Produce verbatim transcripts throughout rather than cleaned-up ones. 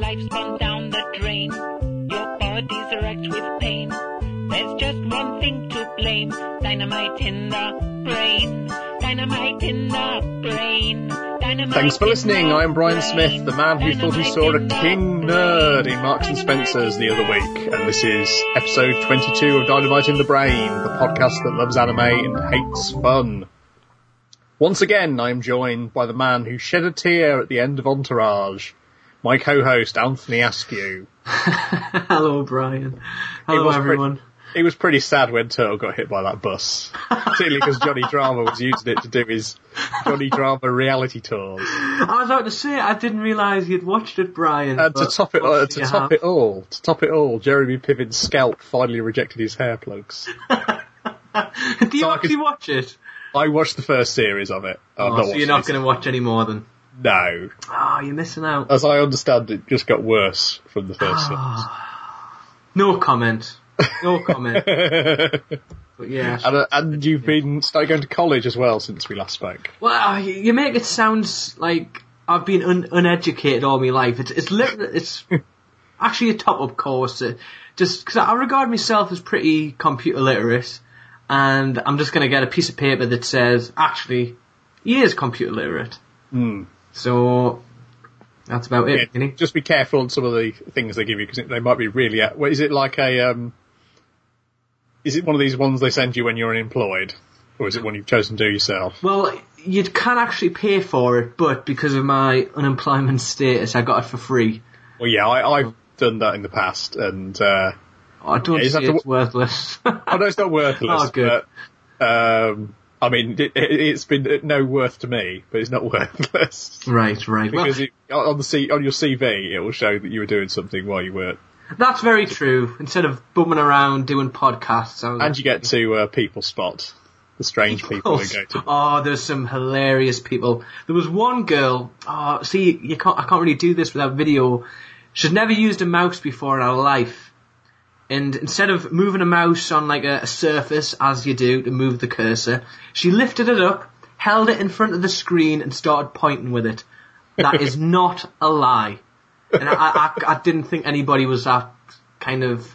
life's gone down the drain. Your body's wrecked with pain. There's just one thing to blame. Dynamite in the brain. Dynamite in the brain. Dynamite. Thanks for listening. I'm Brian Smith, the man who thought he saw a king nerd in Marks and Spencer's the other week. And this is episode twenty-two of Dynamite in the Brain, the podcast that loves anime and hates fun. Once again, I'm joined by the man who shed a tear at the end of Entourage, my co-host, Anthony Askew. Hello, Brian. Hello, everyone. Pretty, he was pretty sad when Turtle got hit by that bus, particularly because Johnny Drama was using it to do his Johnny Drama reality tours. I was about to say, I didn't realise you'd watched it, Brian. And to top it, uh, to top have? it all, to top it all, Jeremy Piven's scalp finally rejected his hair plugs. Do you so actually could, watch it? I watched the first series of it. Oh, not so you're not going to watch any more then? No. Oh, you're missing out. As I understand, it just got worse from the first oh. series. No comment. No comment. But yeah. And, uh, and you've been started going to college as well since we last spoke. Well, you make it sound like I've been un- uneducated all my life. It's it's literally, it's actually a top-up course. Uh, just because I regard myself as pretty computer literate. And I'm just going to get a piece of paper that says, actually, he is computer literate. Mm. So, that's about it. Yeah, just be careful on some of the things they give you, because they might be really... At, what, is it like a... Um, is it one of these ones they send you when you're unemployed? Or is it one you've chosen to do yourself? Well, you can actually pay for it, but because of my unemployment status, I got it for free. Well, yeah, I, I've done that in the past, and... Uh, I don't yeah, see it's to... worthless. Oh, no, it's not worthless. Oh, good. But, um, I mean, it, it, it's been no worth to me, but it's not worthless. Right, right. Because well, it, on the C, on your C V, it will show that you were doing something while you weren't. That's very true. Instead of bumming around doing podcasts. I was and you get to uh, people spot the strange people who go to. Oh, there's some hilarious people. There was one girl. Oh, see, you can't. I can't really do this without video. She's never used a mouse before in her life. And instead of moving a mouse on like a, a surface, as you do to move the cursor, she lifted it up, held it in front of the screen, and started pointing with it. That is not a lie. And I, I, I didn't think anybody was that kind of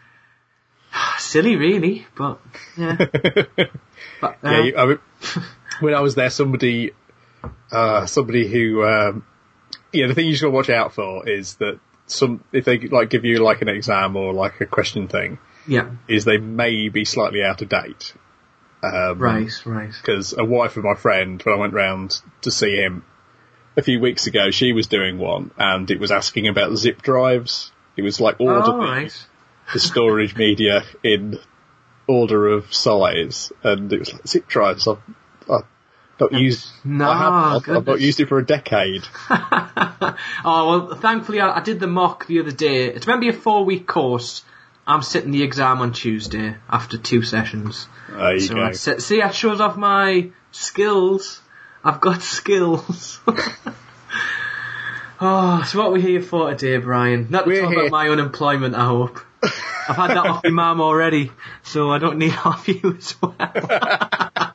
silly, really. But yeah. But, uh, yeah. You, I mean, when I was there, somebody, uh, somebody who, um, yeah, the thing you just got to watch out for is that. Some if they like give you like an exam or like a question thing, yeah, is they may be slightly out of date. Um, right, right. Because a wife of my friend, when I went round to see him a few weeks ago, she was doing one, and it was asking about the zip drives. It was like order oh, the, right. the storage media in order of size, and it was like zip drives. I've, I've not used. No, I haven't. I've, I've not used it for a decade. Oh, well, thankfully I, I did the mock the other day. It's meant to be a four-week course. I'm sitting the exam on Tuesday after two sessions. There you so go. I, see, that shows off my skills. I've got skills. Oh, so what are we here for today, Brian? Not to We're talk here. about my unemployment, I hope. I've had that off my mum already, so I don't need it off you as well.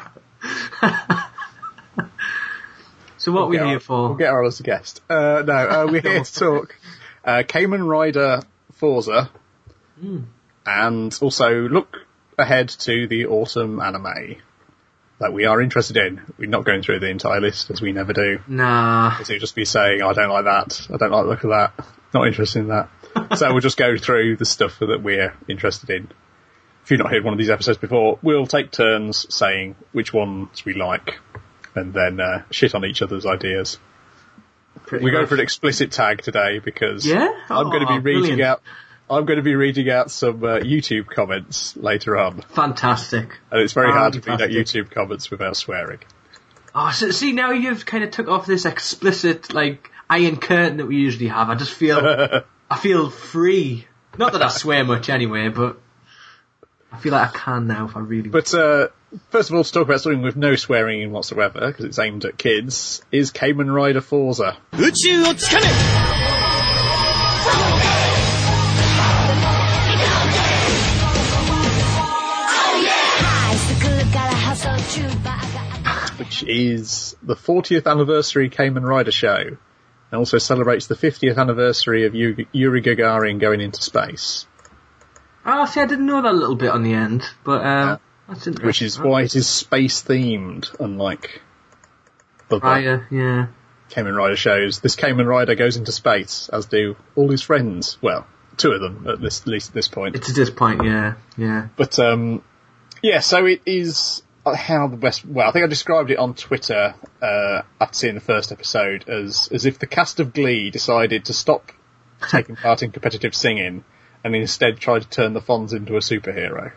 So what we'll are we here our, for? We'll get our other guest. Uh, no, uh, we're here to talk uh, Kamen Rider Forza, mm. and also look ahead to the autumn anime that we are interested in. We're not going through the entire list, as we never do. Nah. Because it would just be saying, I don't like that, I don't like the look of that, not interested in that. So we'll just go through the stuff that we're interested in. If you've not heard one of these episodes before, we'll take turns saying which ones we like, and then uh, shit on each other's ideas. Pretty We're much. going for an explicit tag today because yeah? I'm oh, going to be reading brilliant. out. I'm going to be reading out some uh, YouTube comments later on. Fantastic. And it's very hard to read out Fantastic. YouTube comments without swearing. Oh, so, see, now you've kind of took off this explicit, like, iron curtain that we usually have. I just feel, I feel free. Not that I swear much anyway, but I feel like I can now if I really But, uh, first of all, to talk about something with no swearing in whatsoever, because it's aimed at kids, is Kamen Rider Forza. Which is the fortieth anniversary Kamen Rider show, It also celebrates the fiftieth anniversary of Yuri, Yuri Gagarin going into space. Oh, see, I didn't know that little bit on the end, but um, yeah. That's interesting. Which is why it is space-themed, unlike other Rider, yeah. Kamen Rider shows. This Kamen Rider goes into space, as do all his friends. Well, two of them, at, this, at least at this point. It's at this point, yeah, yeah. But, um, yeah, so it is how the best... Well, I think I described it on Twitter uh, after seeing the first episode as, as if the cast of Glee decided to stop taking part in competitive singing and instead tried to turn the Fonz into a superhero.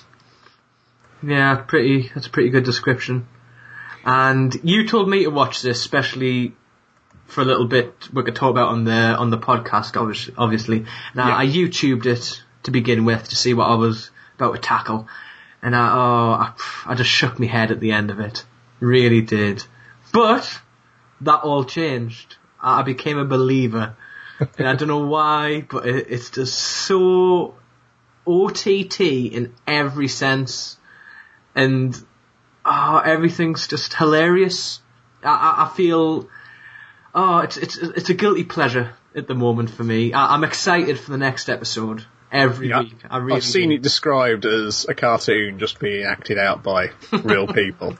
Yeah, pretty. That's a pretty good description. And you told me to watch this, especially for a little bit. We could talk about on the on the podcast, obviously. Now, yeah. I YouTubed it to begin with to see what I was about to tackle, and I, oh, I, I just shook my head at the end of it. Really did. But that all changed. I became a believer, and I don't know why, but it, it's just so O T T in every sense. And oh, everything's just hilarious. I, I, I feel, oh, it's it's it's a guilty pleasure at the moment for me. I, I'm excited for the next episode every yeah, week. I really I've seen do. it described as a cartoon just being acted out by real people.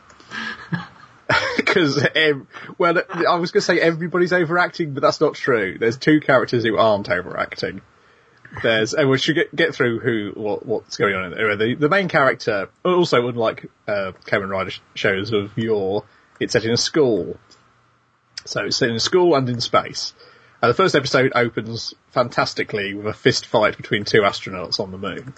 Because, well, I was going to say everybody's overacting, but that's not true. There's two characters who aren't overacting. There's, and we should get, get through who, what, what's going on in there. The, the main character, also unlike, uh, Kamen Rider sh- shows of yore, it's set in a school. So it's set in a school and in space. And the first episode opens fantastically with a fist fight between two astronauts on the moon.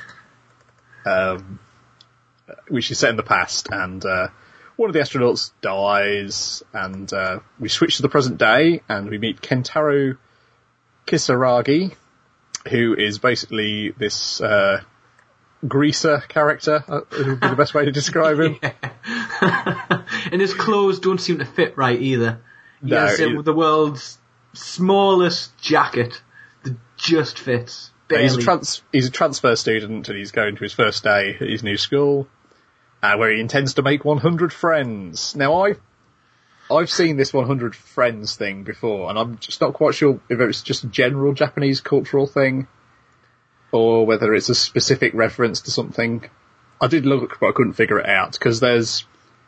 um, which is set in the past, and, uh, one of the astronauts dies, and, uh, we switch to the present day, and we meet Kentaro Kisaragi, who is basically this uh, greaser character, uh, would be the best way to describe him. Yeah. And his clothes don't seem to fit right either. He no, has uh, the world's smallest jacket that just fits. Barely. He's a, trans- he's a transfer student, and he's going to his first day at his new school, uh, where he intends to make one hundred friends. Now, I I've seen this one hundred friends thing before, and I'm just not quite sure if it's just a general Japanese cultural thing, or whether it's a specific reference to something. I did look, but I couldn't figure it out, because there's,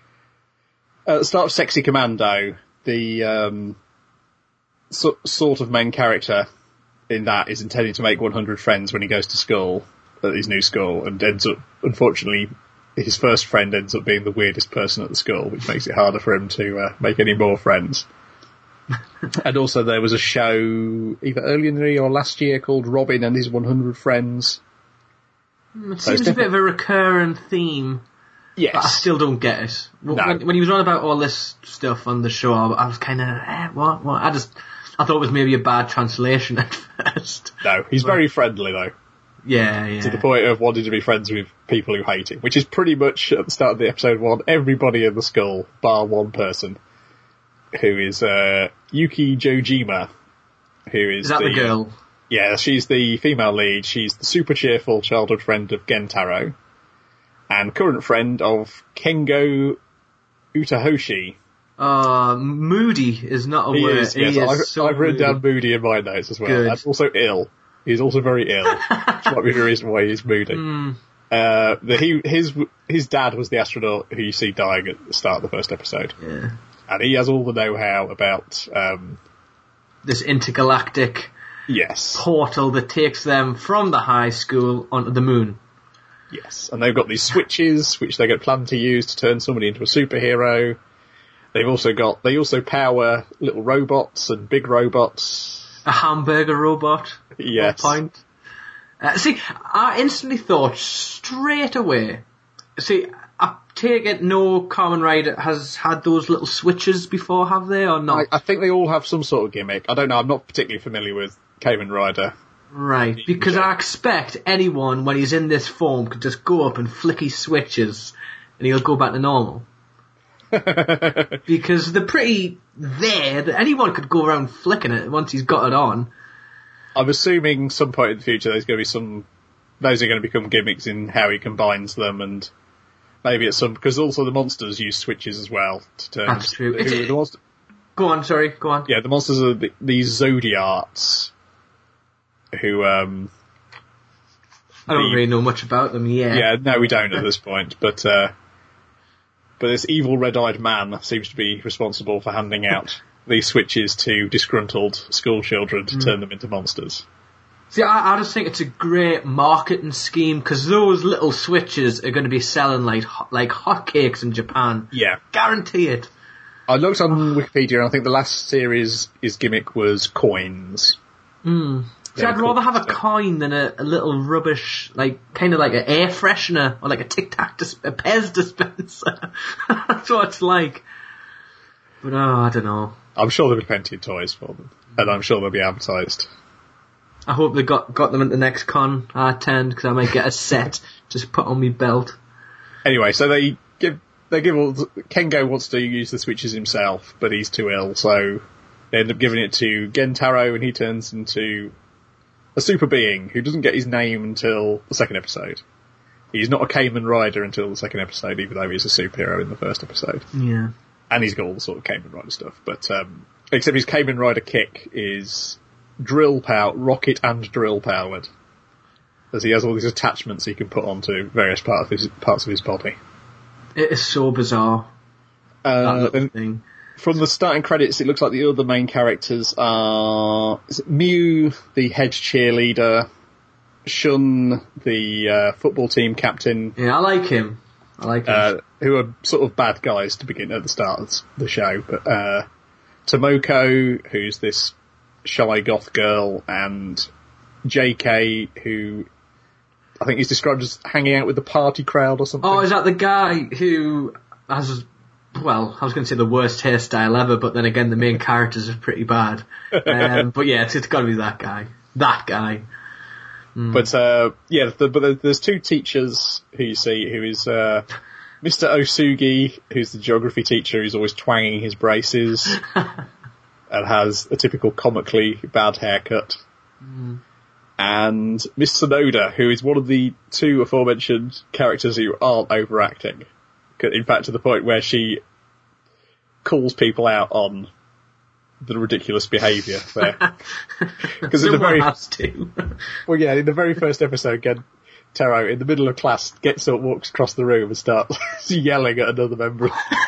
at the start of Sexy Commando, the um, so, sort of main character in that is intending to make one hundred friends when he goes to school, at his new school, and ends up, unfortunately, his first friend ends up being the weirdest person at the school, which makes it harder for him to uh, make any more friends. And also there was a show either earlier in the year or last year called Robin and His one hundred Friends. It seems a bit of a recurring theme. Yes. But I still don't get it. No. When, when he was on about all this stuff on the show, I was kind of, eh, what, what? I just, I thought it was maybe a bad translation at first. No, he's but, very friendly though. Yeah, yeah. To the point of wanting to be friends with people who hate him, which is pretty much at the start of the episode one, everybody in the school, bar one person, who is uh, Yuki Jojima, who is, is that the, the girl? Yeah, she's the female lead. She's the super cheerful childhood friend of Gentaro, and current friend of Kengo Utahoshi. Uh, moody is not a he word. Is, yes, he I've, is so I've written moody. down moody in my notes as well. Good. And also ill. He's also very ill, which might be the reason why he's moody. Mm. Uh, the, he, his, his dad was the astronaut who you see dying at the start of the first episode. Yeah. And he has all the know-how about, um, this intergalactic yes. portal that takes them from the high school onto the moon. Yes. And they've got these switches, which they get planned to use to turn somebody into a superhero. They've also got, they also power little robots and big robots. A hamburger robot. Yes. Point. Uh, see, I instantly thought straight away. See, I take it no Kamen Rider has had those little switches before, have they, or not? I, I think they all have some sort of gimmick. I don't know. I'm not particularly familiar with Kamen Rider. Right, because yeah. I expect anyone, when he's in this form, could just go up and flick his switches, and he'll go back to normal. Because they're pretty there that anyone could go around flicking it once he's got it on. I'm assuming some point in the future there's going to be some, those are going to become gimmicks in how he combines them, and maybe it's some, because also the monsters use switches as well to turn. That's true. Who, the monster, Go on, sorry, go on. Yeah, the monsters are the, these Zodiarts, who, um... I don't the, really know much about them yet. Yeah, no, we don't at this point, but, uh... But this evil red-eyed man seems to be responsible for handing out these switches to disgruntled school children to mm. turn them into monsters. See, I, I just think it's a great marketing scheme, because those little switches are going to be selling like like hotcakes in Japan. Yeah. Guarantee it. I looked on Wikipedia, and I think the last series, his gimmick was coins. Mm. See, I'd rather have a coin than a, a little rubbish, like, kind of like an air freshener, or like a Tic Tac, dis- a Pez dispenser. That's what it's like. But, oh, I don't know. I'm sure there'll be plenty of toys for them, and I'm sure they'll be advertised. I hope they got got them at the next con I attend, because I might get a set just put on my belt. Anyway, so they give they give all Kengo wants to use the switches himself, but he's too ill, so they end up giving it to Gentaro, and he turns into a super being who doesn't get his name until the second episode. He's not a Kamen Rider until the second episode, even though he's a superhero in the first episode. Yeah. And he's got all the sort of Kamen Rider stuff, but um, except his Kamen Rider kick is drill power, rocket and drill powered, as he has all these attachments he can put onto various part of his, parts of his body. It is so bizarre. Uh, that little thing. From the starting credits, it looks like the other main characters are is it Mew, the head cheerleader, Shun, the uh, football team captain. Yeah, I like him. I like him. Uh, who are sort of bad guys to begin at the start of the show. But uh, Tomoko, who's this shy goth girl, and J K, who I think is described as hanging out with the party crowd or something. Oh, is that the guy who has... Well, I was going to say the worst hairstyle ever, but then again, the main characters are pretty bad. Um, but yeah, it's, it's got to be that guy. That guy. Mm. But uh, yeah, the, but there's two teachers who you see, who is uh, Mister Osugi, who's the geography teacher, who's always twanging his braces and has a typical comically bad haircut. Mm. And Miss Sonoda, who is one of the two aforementioned characters who aren't overacting. In fact, to the point where she calls people out on the ridiculous behaviour there. Because in the very has to. well, yeah, in the very first episode, again, Taro, in the middle of class, gets up, walks across the room, and starts yelling at another member.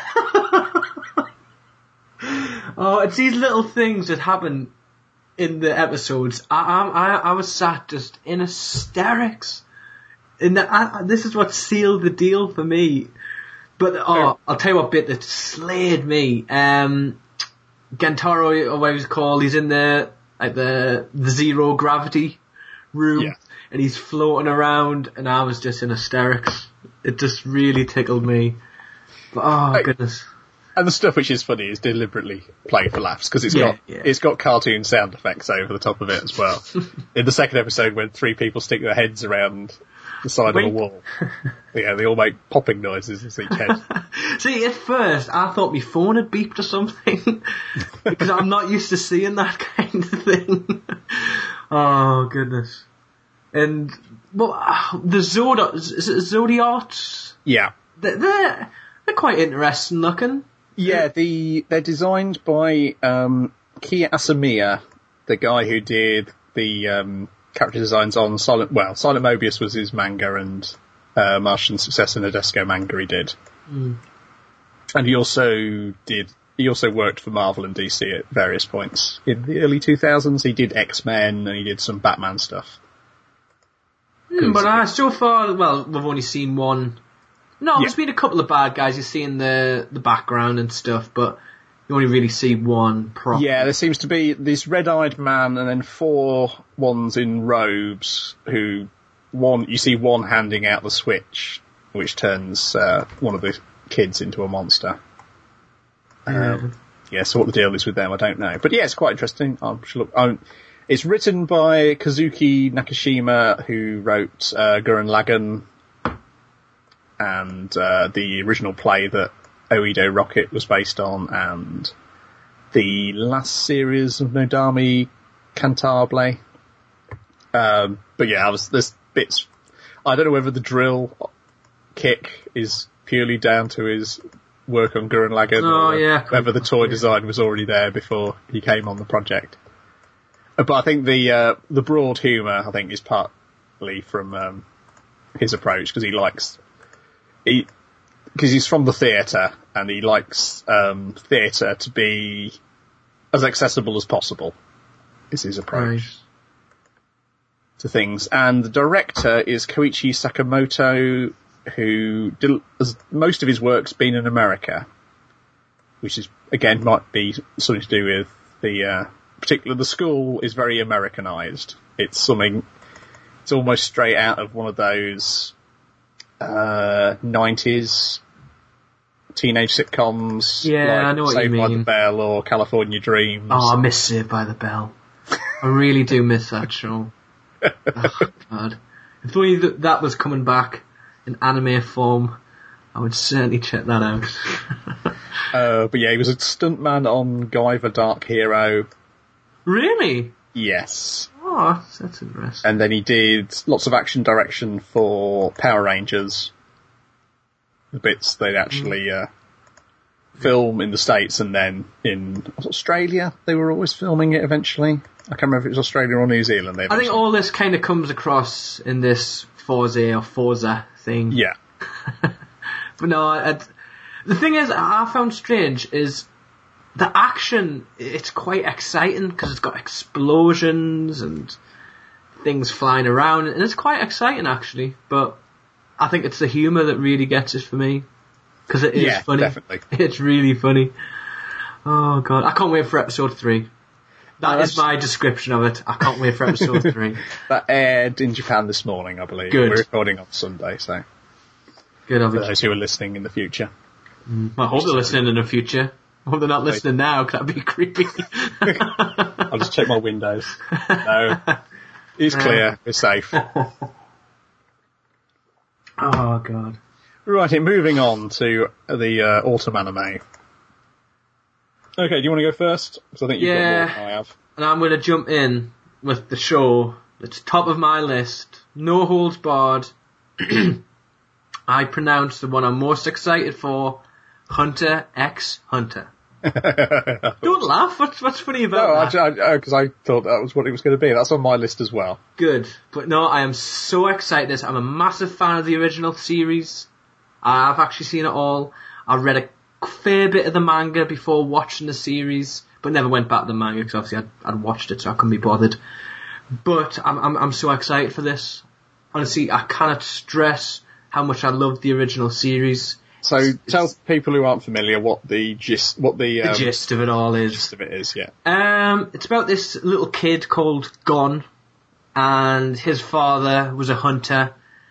Oh, it's these little things that happen in the episodes. I I I was sat just in hysterics. And I, this is what sealed the deal for me. But, oh, I'll tell you what bit that slayed me. Um, Gentaro, or what he was called, he's in the, like the, the zero gravity room. Yeah. And he's floating around, and I was just in hysterics. It just really tickled me. But, oh, hey, goodness. And the stuff which is funny is deliberately played for laughs, because it's yeah, got, yeah. it's got cartoon sound effects over the top of it as well. In the second episode, when three people stick their heads around the side Wait. of a wall. Yeah, they all make popping noises as each head. See, at first, I thought my phone had beeped or something, because I'm not used to seeing that kind of thing. Oh, goodness. And, well, the Zod- Zodiarts? Yeah. They're, they're, they're quite interesting looking. Yeah, the they're designed by um, Kiya Asamiya, the guy who did the um, character designs on Silent... Well, Silent Mobius was his manga, and uh, Martian Successor Nadesco manga he did. Mm. And he also did... He also worked for Marvel and D C at various points. In the early two thousands, he did X-Men, and he did some Batman stuff. Mm, but uh, so far, well, we've only seen one... No, yeah. there's been a couple of bad guys. You see in the the background and stuff, but you only really see one prop. Yeah, there seems to be this red-eyed man and then four ones in robes who, one, you see one handing out the switch, which turns uh, one of the kids into a monster. Yeah. Um, yeah, so what the deal is with them, I don't know. But yeah, it's quite interesting. I should look. I it's written by Kazuki Nakashima, who wrote uh, Gurren Lagann, and uh, the original play that Oedo Rocket was based on, and the last series of Nodami Cantabile. Um, but yeah, I was, there's bits... I don't know whether the drill kick is purely down to his work on Gurren Lagann. Oh, or yeah. whether the toy design was already there before he came on the project. But I think the uh, the broad humour, I think, is partly from um, his approach, because he likes... he because he's from the theatre, and he likes um, theatre to be as accessible as possible, is his approach Right. to things. And the director is Koichi Sakamoto, who did, has most of his work's been in America, which is, again, might be something to do with the... Uh, particularly the school is very Americanized. It's something, it's almost straight out of one of those uh, nineties teenage sitcoms. Yeah, like I know what you Saved by the mean. Bell or California Dreams. Oh, I miss Saved by the Bell. I really do miss that show. Oh, God. If only that, that was coming back in anime form, I would certainly check that out. uh, but yeah, he was a stuntman on Guyver Dark Hero. Really? Yes. Oh, that's, that's interesting. And then he did lots of action direction for Power Rangers. The bits they'd actually uh, film in the States, and then in Australia they were always filming it eventually. I can't remember if it was Australia or New Zealand. They I think all this kind of comes across in this Forza or Forza thing. Yeah. But no, I, the thing is, I found strange is the action. It's quite exciting because it's got explosions and things flying around, and it's quite exciting actually. But I think it's the humour that really gets it for me, because it is Yeah, funny. definitely. It's really funny. Oh God, I can't wait for episode three. That No, is my description of it. I can't wait for episode three. That aired in Japan this morning, I believe. Good. We're recording on Sunday, so Good, for obviously. those who are listening in the future. I hope they're listening in the future. I hope they're not listening now, because that'd be creepy. I'll just check my windows. No. It's clear. We're safe. Oh, God. Right, moving on to the uh, autumn anime. Okay, do you want to go first? Because I think you've Yeah. got more than I have. And I'm going to jump in with the show that's top of my list. No holds barred. I pronounce the one I'm most excited for, Hunter x Hunter. Don't laugh. What's, what's funny about No, that? because I, I, I thought that was what it was going to be. That's on my list as well. Good. But no, I am so excited. I'm a massive fan of the original series. I've actually seen it all. I read a fair bit of the manga before watching the series, but never went back to the manga because obviously I'd, I'd watched it, so I couldn't be bothered. But I'm, I'm, I'm so excited for this. Honestly, I cannot stress how much I loved the original series. So It's- tell it's- people who aren't familiar what the gist, what the, The um, gist of it all is. gist of it is. Yeah. Um, it's about this little kid called Gon, and his father was a hunter,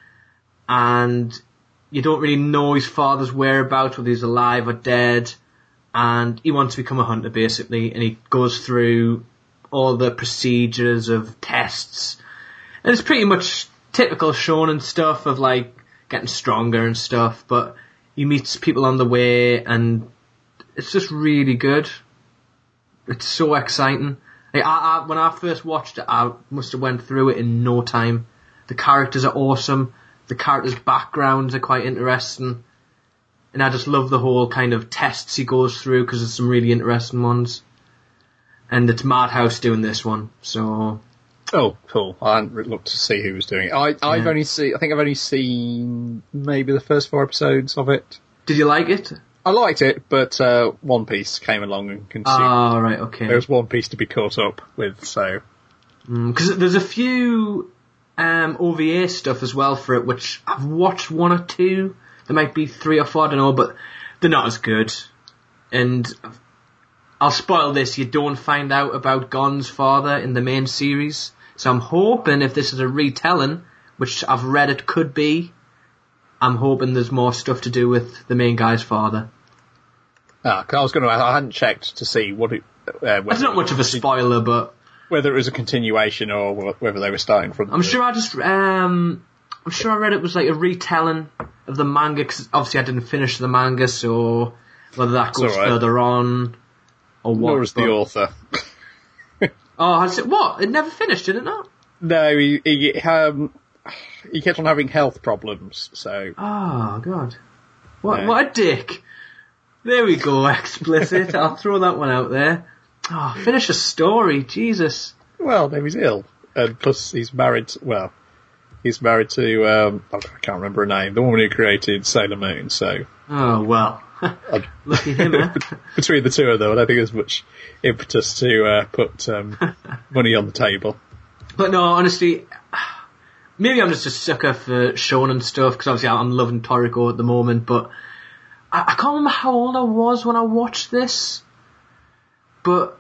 and you don't really know his father's whereabouts, whether he's alive or dead, and he wants to become a hunter basically, and he goes through all the procedures of tests, and it's pretty much typical shonen stuff of like getting stronger and stuff, but he meets people on the way, and it's just really good. It's so exciting. Like, I, I, when I first watched it, I must have went through it in no time. The characters are awesome. The characters' backgrounds are quite interesting. And I just love the whole kind of tests he goes through, because there's some really interesting ones. And it's Madhouse doing this one, so... Oh, cool. I hadn't re- looked to see who was doing it. I, I've Yeah. only seen, I think I've only seen maybe the first four episodes of it. Did you like it? I liked it, but uh, One Piece came along and consumed. Ah, right, okay. There was One Piece to be caught up with, so Because mm, there's a few um, O V A stuff as well for it, which I've watched one or two. There might be three or four, I don't know, but they're not as good. And I'll spoil this, you don't find out about Gon's father in the main series. So I'm hoping if this is a retelling, which I've read it could be, I'm hoping there's more stuff to do with the main guy's father. ah, 'cause I was going to. I hadn't checked to see what it. Uh, whether, It's not much of a spoiler, but whether it was a continuation or wh- whether they were starting from. I'm the- sure I just, um, I'm sure I read it was like a retelling of the manga, because obviously I didn't finish the manga, so whether that It's goes all right. further on or what. Nor is the but- author. Oh, has it, what? It never finished, did it not? No, he he, um, he kept on having health problems, so Oh, God. What, Yeah. what a dick. There we go, explicit. I'll throw that one out there. Oh, finish a story, Jesus. Well, no, he's ill. And plus he's married, to, well, he's married to, um, I can't remember her name, the woman who created Sailor Moon, so. Oh, well. Lucky him, eh? Between the two of them, I don't think there's much impetus to uh, put um, money on the table. But no, honestly, maybe I'm just a sucker for shonen stuff, because obviously I'm loving Toriko at the moment, but I, I can't remember how old I was when I watched this, but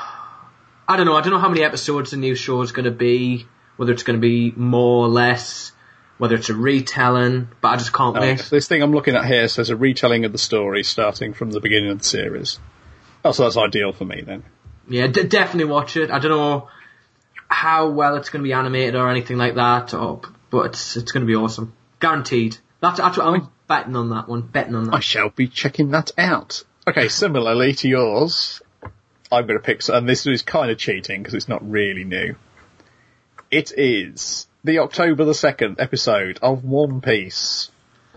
I don't know, I don't know how many episodes the new show is going to be, whether it's going to be more or less, whether it's a retelling, but I just can't Oh, wait. this thing I'm looking at here says a retelling of the story starting from the beginning of the series. Oh, so that's ideal for me then. Yeah, d- definitely watch it. I don't know how well it's going to be animated or anything like that, or, but it's it's going to be awesome. Guaranteed. That's, that's what I'm betting on that one. Betting on that. I shall be checking that out. Okay, similarly to yours, I'm going to pick, and this is kind of cheating because it's not really new. It is the October the second episode of One Piece.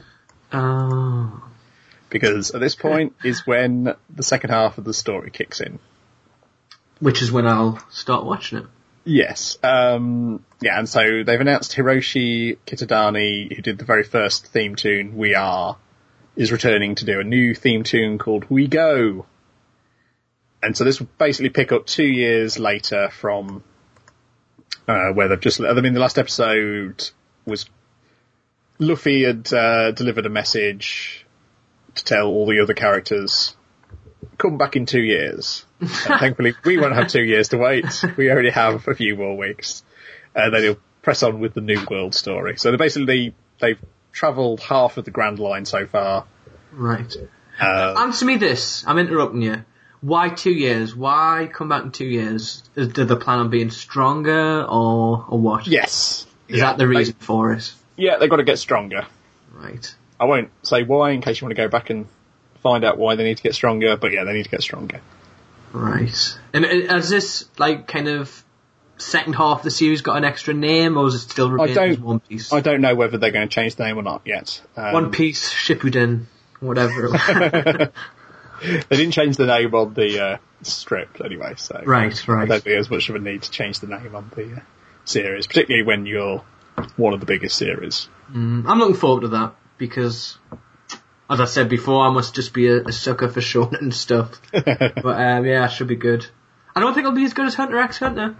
Oh. Because at this point is when the second half of the story kicks in. Which is when I'll start watching it. Yes. Um, yeah, and so they've announced Hiroshi Kitadani, who did the very first theme tune, We Are, is returning to do a new theme tune called We Go. And so this will basically pick up two years later from uh, where they've just... I mean, the last episode was Luffy had uh, delivered a message to tell all the other characters, come back in two years. And thankfully, we won't have two years to wait. We already have a few more weeks. And then he'll press on with the New World story. So they basically, they've travelled half of the Grand Line so far. Right. Uh, Answer me this. I'm interrupting you. Why two years? Why come back in two years? Is, do they plan on being stronger or, or what? yes. Is Yeah, that the reason they, for it? Yeah, they've got to get stronger. Right. I won't say why in case you want to go back and find out why they need to get stronger, but yeah, they need to get stronger. Right. And uh, has this, like, kind of second half of the series got an extra name, or is it still I remain as don't, One Piece? I don't know whether they're going to change the name or not yet. Um, One Piece, Shippuden, whatever. It they didn't change the name on the uh, strip anyway, so right, right. I don't think there's much of a need to change the name on the uh, series, particularly when you're one of the biggest series. Mm, I'm looking forward to that, because, as I said before, I must just be a, a sucker for shonen and stuff. But um, yeah, it should be good. I don't think it'll be as good as Hunter x Hunter.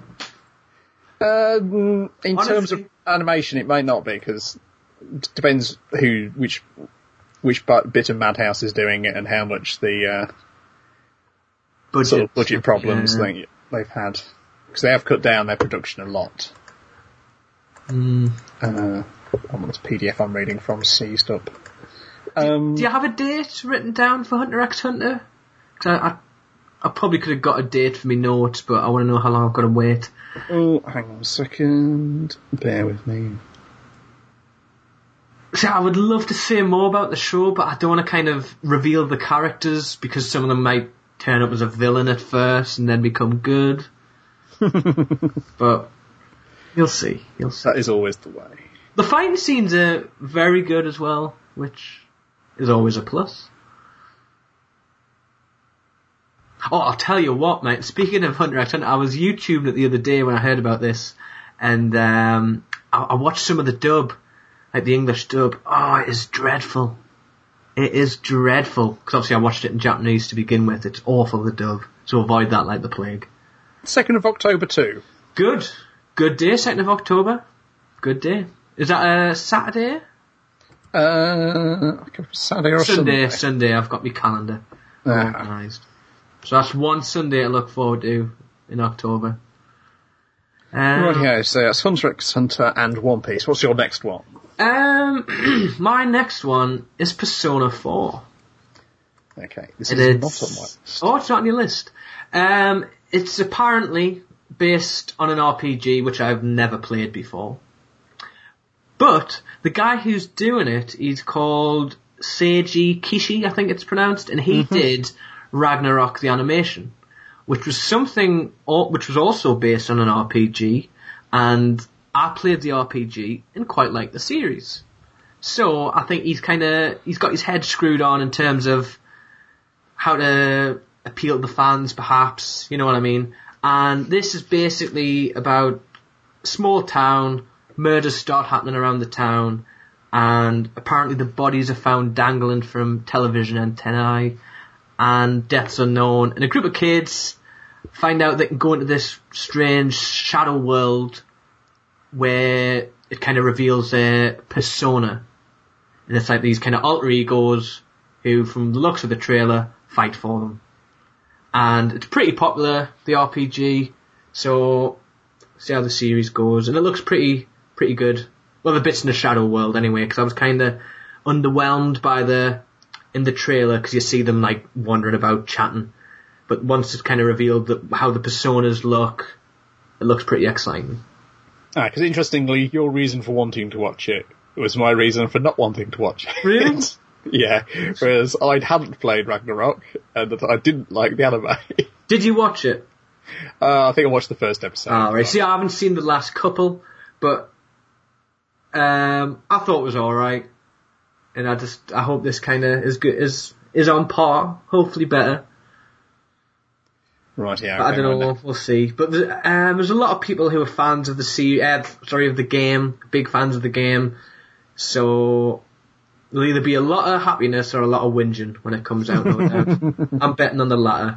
Um, in Honestly. terms of animation, it may not be, because it depends who, which, which bit of Madhouse is doing it and how much the uh, Budget, sort of budget problems yeah. they, they've had. Because they have cut down their production a lot. Mm. Uh, on this P D F I'm reading from seized up. Um, Do you have a date written down for Hunter x Hunter? 'Cause I, I, I probably could have got a date for me notes, but I want to know how long I've got to wait. oh, hang on a second. Bear with me. See, I would love to say more about the show, but I don't want to kind of reveal the characters, because some of them might turn up as a villain at first and then become good. But you'll see. You'll see. That is always the way. The fighting scenes are very good as well, which is always a plus. Oh, I'll tell you what, mate. Speaking of Hunter x Hunter, I was YouTubing it the other day when I heard about this, and um, I, I watched some of the dub, like the English dub. Oh, it is dreadful. It is dreadful. Because obviously I watched it in Japanese to begin with. It's awful, the dub. So avoid that like the plague. second of October too. Good. Good day, second of October. Good day. Is that a Saturday? Uh, Saturday or Sunday, Sunday? Sunday. I've got my calendar Ah. organised. So that's one Sunday to look forward to in October. Um, Rightio, so that's Hunter x Hunter and One Piece. What's your next one? um, my next one is Persona four. Okay, this It is is. not on my list. Oh, it's not on your list. Um, it's apparently based on an R P G which I've never played before. But the guy who's doing it, he's called Seiji Kishi, I think it's pronounced, and he Mm-hmm. did Ragnarok the animation, which was something, which was also based on an R P G, and I played the R P G and quite liked the series. So I think he's kind of, he's got his head screwed on in terms of how to appeal to the fans, perhaps, you know what I mean? And this is basically about a small town, murders start happening around the town, and apparently the bodies are found dangling from television antennae, and deaths unknown. And a group of kids find out they can go into this strange shadow world where it kind of reveals their persona. And it's like these kind of alter egos who, from the looks of the trailer, fight for them. And it's pretty popular, the R P G, so see how the series goes. And it looks pretty pretty good. Well, the bits in the shadow world anyway, because I was kind of underwhelmed by the, in the trailer, because you see them like wandering about chatting. But once it's kind of revealed that how the personas look, it looks pretty exciting. Ah, because interestingly, your reason for wanting to watch it was my reason for not wanting to watch it. Really? Yeah, whereas I hadn't played Ragnarok, and that I didn't like the anime. Did you watch it? Uh, I think I watched the first episode. Oh, right. See, I haven't seen the last couple, but um, I thought it was alright. And I just, I hope this kind of is good, is, is on par, hopefully better. Right, yeah. But I don't know, we'll, we'll see. But there's, um, there's a lot of people who are fans of the se- uh, sorry, of the game, big fans of the game, so there'll either be a lot of happiness or a lot of whinging when it comes out, no doubt. I'm betting on the latter.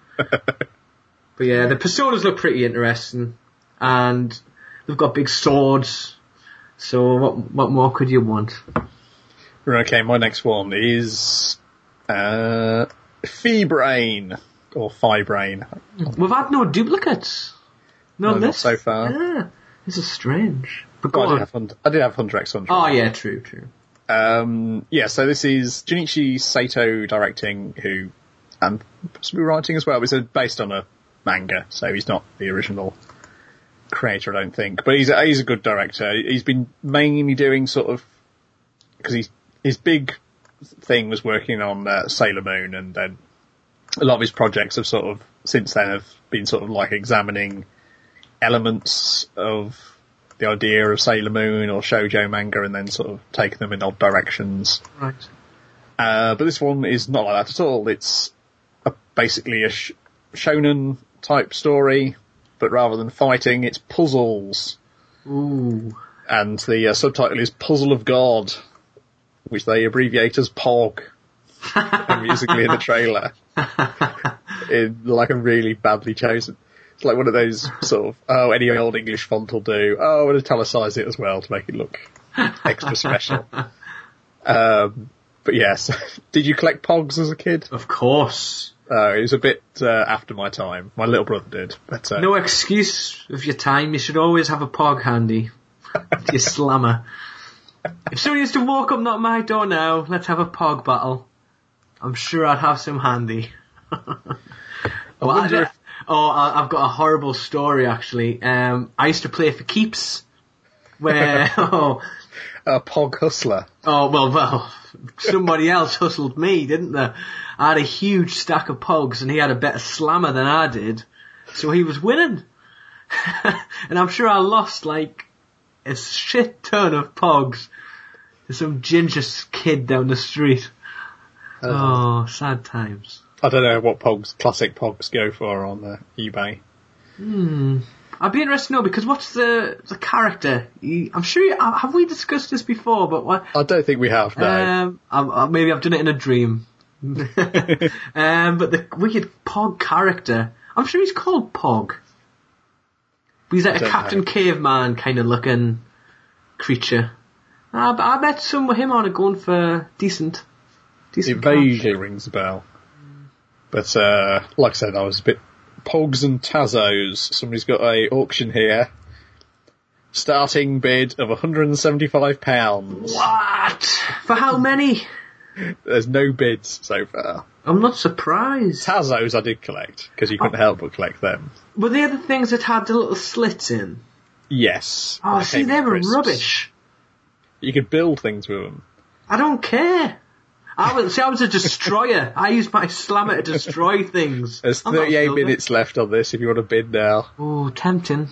But yeah, the personas look pretty interesting, and they've got big swords, so what what more could you want? Okay, my next one is uh, Fee-Brain, or Fi-Brain. We've had no duplicates. No, No, this not so far. Yeah, this is strange. But Oh, go I, did on. have Hunter, I did have Hunter x Hunter. Oh yeah, true, true. Um, yeah, so this is Junichi Sato directing, who, and possibly writing as well. It's a, based on a manga, so he's not the original creator, I don't think. But he's a, he's a good director. He's been mainly doing sort of, because he's, his big thing was working on uh, Sailor Moon, and then a lot of his projects have sort of, since then, have been sort of like examining elements of the idea of Sailor Moon or shoujo manga, and then sort of taking them in odd directions. Right. Uh, but this one is not like that at all. It's a, basically a sh- shonen type story, but rather than fighting, it's puzzles. Ooh. And the uh, subtitle is Puzzle of God, which they abbreviate as P O G, musically in the trailer. In like a really badly chosen. It's like one of those sort of, oh, any old English font will do. Oh, and italicise it as well to make it look extra special. Um, but yes, did you collect Pogs as a kid? Of course. Uh, it was a bit uh, after my time. My little brother did. But uh, No excuse of your time. You should always have a Pog handy. You slammer. If somebody used to walk up, not my door now, let's have a Pog battle. I'm sure I'd have some handy. I Well, wonder I- if Oh, I- I've got a horrible story actually. Um, I used to play for keeps, where oh, a Pog hustler. oh well, well, somebody else hustled me, didn't they? I had a huge stack of Pogs, and he had a better slammer than I did, so he was winning. And I'm sure I lost like a shit ton of Pogs to some ginger kid down the street. Oh, sad times. I don't know what Pogs, classic Pogs go for on uh, eBay. Hmm. I'd be interested to know, because what's the the character? He, I'm sure, you, have we discussed this before, but what? I don't think we have, no. Um, I, I, maybe I've done it in a dream. um, but the wicked Pog character, I'm sure he's called Pog. He's like a don't Captain know. Caveman kind of looking creature. Uh, but I bet some with him on going for decent, decent. It vaguely rings a bell. But, uh, like I said, I was a bit Pogs and Tazos. Somebody's got a auction here. Starting bid of one hundred and seventy-five pounds. What? For how many? There's no bids so far. I'm not surprised. Tazos I did collect, because you couldn't help but collect them. Were they the things that had the little slits in? Yes. Oh, They see, came they with were crisps. rubbish. You could build things with them. I don't care. I was, see, I was a destroyer. I used my slammer to destroy things. There's I'm not thirty-eight building. minutes left on this if you want to bid now. Oh, tempting.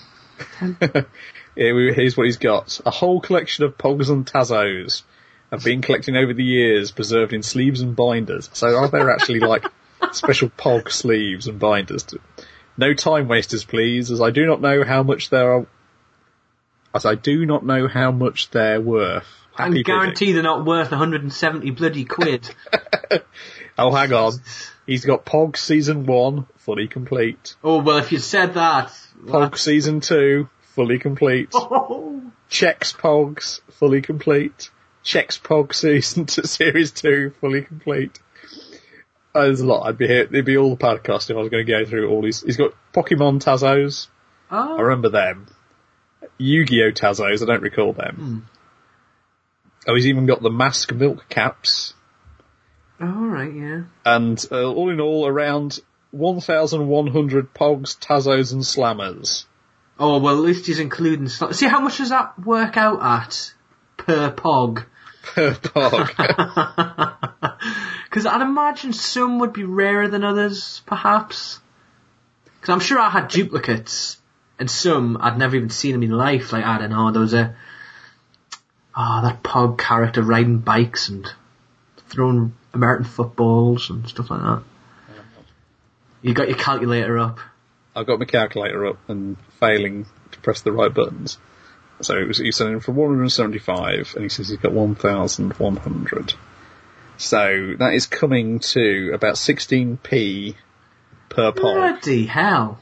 Here we- Here's what he's got. A whole collection of Pogs and Tazos have been collecting over the years, preserved in sleeves and binders. So are there actually like Special pog sleeves and binders. To, no time wasters, please, as I do not know how much there are. As I do not know how much they're worth. I can guarantee they're not worth one hundred seventy bloody quid. Oh, hang on. He's got Pog Season one, fully complete. Oh, well, if you said that... Pog Season two, fully complete. Oh. Chex Pogs, fully complete. Chex Pog Season two, Series two, fully complete. Oh, there's a lot. I'd be here. It'd be all the podcast if I was going to go through all these. He's got Pokemon Tazos. Oh. I remember them. Yu-Gi-Oh! Tazos, I don't recall them. Hmm. Oh, he's even got the Mask Milk Caps. Oh, right, yeah. And uh, all in all, around one thousand one hundred Pogs, Tazos and Slammers. Oh, well, at least he's including... Sl- See, how much does that work out at per Pog? Per Pog. Because I'd imagine some would be rarer than others, perhaps. Because I'm sure I had duplicates, and some I'd never even seen in my life. Like, I don't know, there was a... Oh, that Pog character riding bikes and throwing American footballs and stuff like that. You got your calculator up. I've got my calculator up and failing to press the right buttons. So it was, he's selling for one hundred seventy-five, and he says he's got one thousand one hundred. So that is coming to about sixteen p per Pog. Bloody hell.